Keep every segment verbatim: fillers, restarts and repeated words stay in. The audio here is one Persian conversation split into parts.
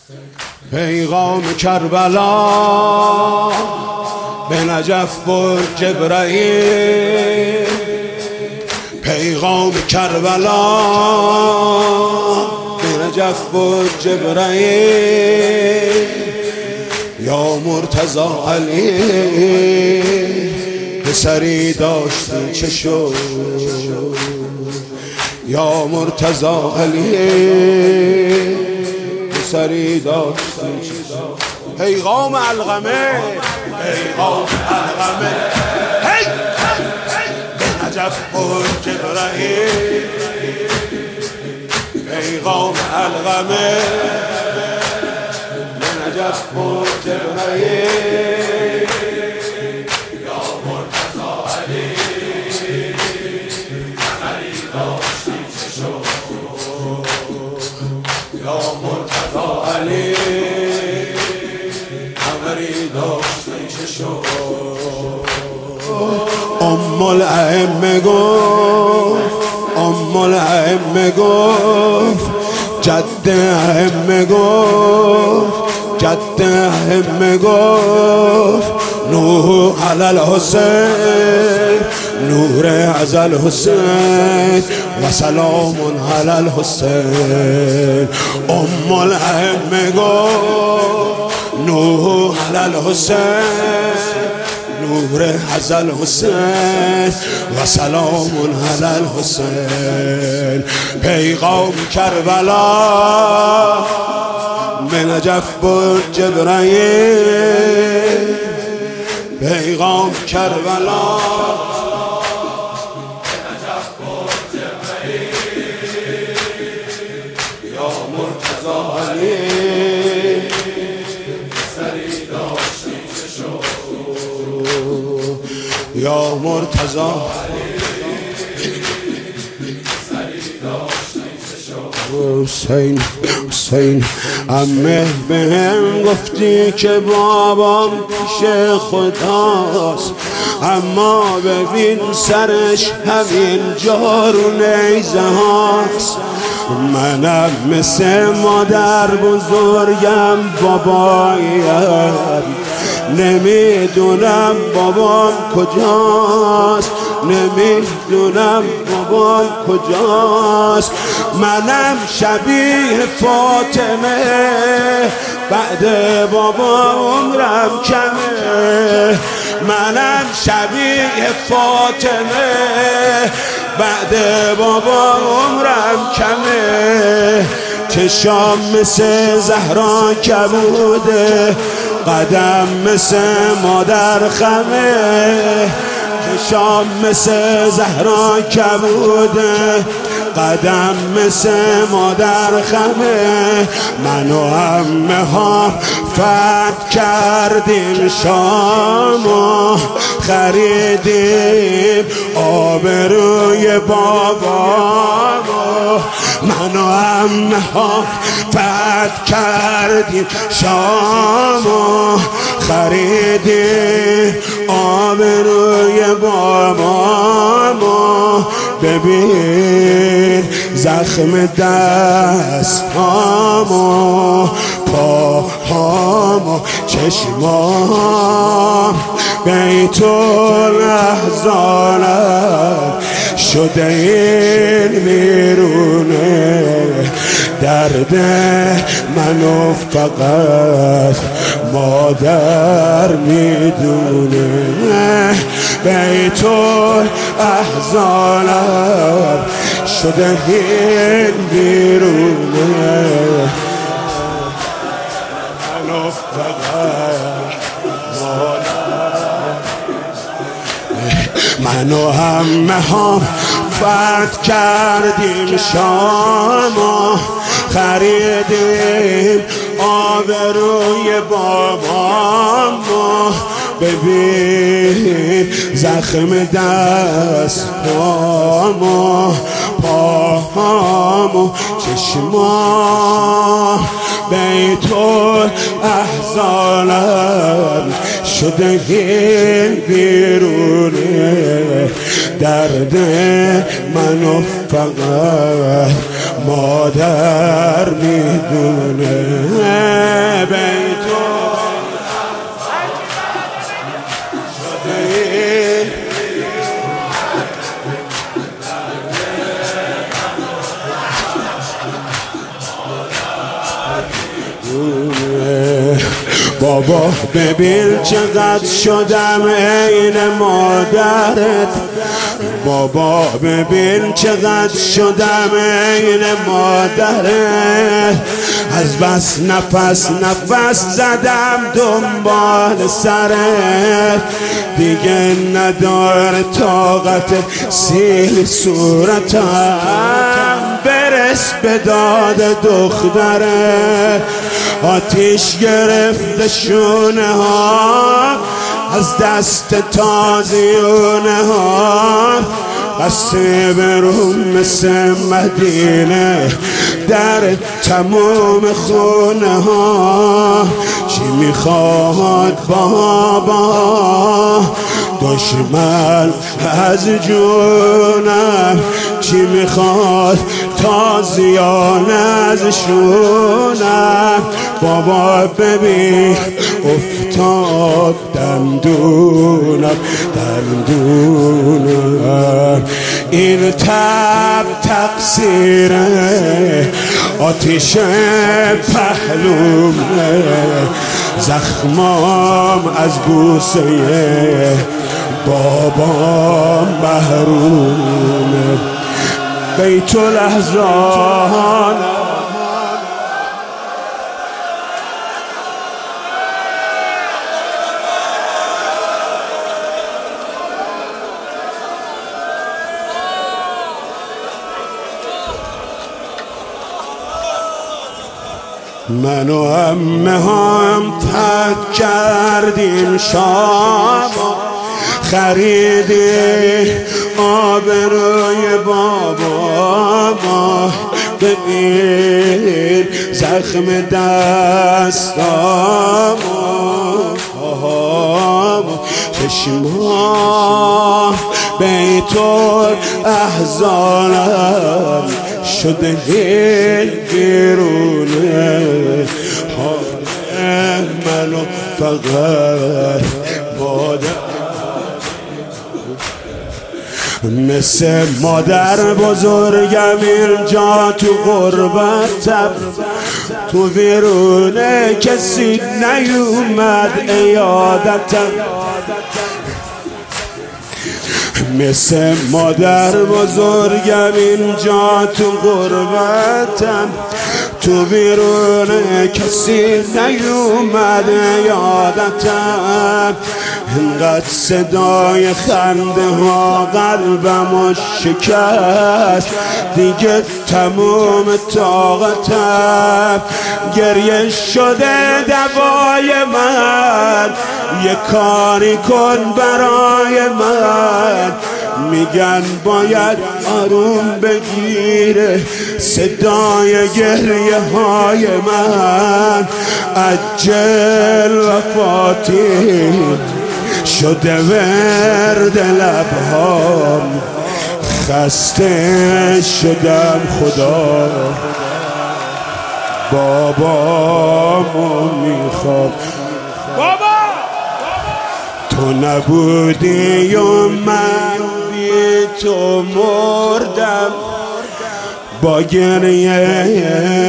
پیغام کربلا به نجف برد جبرائیل، پیغام کربلا به نجف برد جبرائیل. یا مرتضی علی پسری داشتی چه شد؟ یا مرتضی علی پسری داشتی چه شد؟ پیغام علقمه، پیغام علقمه، هی به نجف برد جبرائیل، پیغام علقمه به نجف برد جبرائیل. یا مرتضی علی پسری داشتی چه شد؟ یا مرتضی علی پسری داشتی چه شد؟ ام الائمه گفت، ام الائمه گفت، جد ائمه گفت، جد ائمه گفت، نور علی الحسین، نور از الحسین و سلام علی الحسین. ام الائمه گفت، نور علی الحسین، نور از الحسین و سلام علی الحسین. پیغام کربلا به نجف برد جبرائیل، پیغام کربلا به نجف برد جبرائیل. یا مرتضی علی پسری داشتی چه شد؟ یا مرتضی علی پسری داشتی چه شد؟ حسین حسین عمه بهم گفتی که بابام پیش خداست، اما ببین سرش همین جار و نیزه هاست. منم مثل مادر بزرگم بابایم، نمیدونم بابام کجاست، نمیدونم بابام کجاست. منم شبیه فاطمه، بعد بابا عمرم کمه. منم شبیه فاطمه، بعد بابا عمرم کمه. چشام مثل زهرا کبوده، قدم مثل مادر خمه. چشام مثل زهرا کبوده، قدم مثل مادر خمه. من و عمه ها فتح کردیم شام و خریدیم آبروی بابا. من و عمه ها فتح کردیم شام و خریدیم آبروی بابا. ببین زخم دستامو، پاهامو، چشمام، بیت الاحزانم شده این میرونه. درد منو فقط مادر میدونه. بیت الاحزانم شده این بیرونه. منو فقط مادر. منو همه هم فتح کردیم شام و خریدیم آبروی بابام. ببین زخم دستامو، پاهامو، چشمام، بیت الاحزانم شده این بیرونه. درد منو فقط مادر میدونه. بابا ببین چقدر شدم عین مادرت، بابا ببین چقدر شدم عین مادرت، از بس نفس نفس زدم دنبال سرت، دیگه نداره طاقت سیل صورتم، برس به داد دختره، آتیش گرفته شونه ها از دست تازیونه ها، قصه بروم مثل مدینه در تموم خونه ها، چی میخواد بابا دشمن از جونم، چی میخواد تازیان از شونم، بابا ببین افتاد دندونم دندونم، این تب تقصیره آتیش پهلومه، زخمام از بوسه بابا محرومه، بیت الاحزان من و عمه هم تک کردیم شام، خریدی آبروی بابا ما، ببین زخم دستامو، چشما بیت الاحزانم شده گرونه، حال منو فقط مادر مثل مادر بزرگم اینجا تو غربتم، تو ویرونه کسی نیومد ایادتم، مثل مادر بزرگم اینجا تو غربتم، تو بیرون کسی نیومد یادتم، اینقدر صدای خنده ها قلبمو شکست، دیگه تموم طاقتم، گریه شده دوای من، یه کاری کن برای من، میگن باید آروم بگیره صدای گریه های من، عجل وفاتی شده ورد لبهام، خسته شدم خدا بابامو میخوام، بابا تو نبودی و من بی تو مردم، با گریه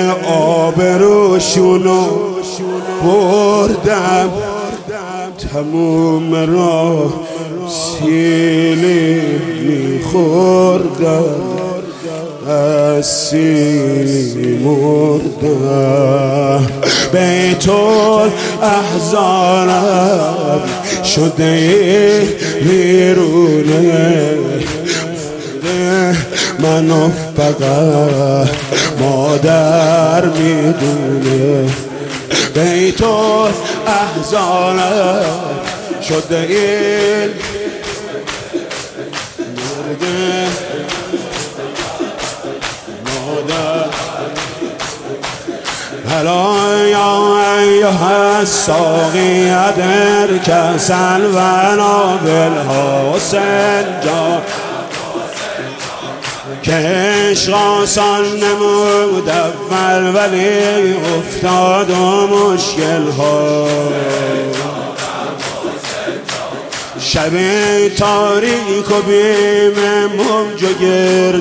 آبروشونو بردم، تموم راه سیلی میخوردم، از سیلی مردم، بیت الاحزانم شده ویرونه، منو فقط مادر میدونه، بیت الاحزانم شده این مرده مادر، هلا یا ایها الساقی ادر کسل و نابالحسن جان، که عشق آسان نمود اول ولی افتاد و مشکل ها، شب تاریک و بیم موج و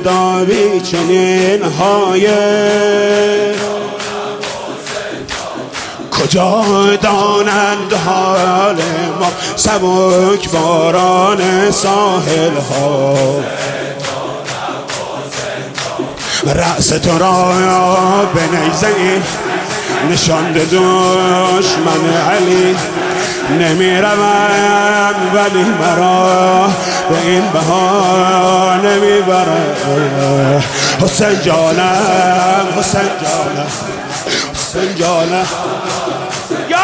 گردابی چنین های، کجا دانند حال ما سبک باران ساحل ها رأس تو را به نیزه نشانده دشمن علی نمی روم ولی مرا به این بها نمی بره حسین جانم حسین جانم حسین جانم یا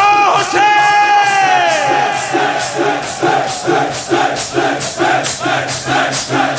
حسین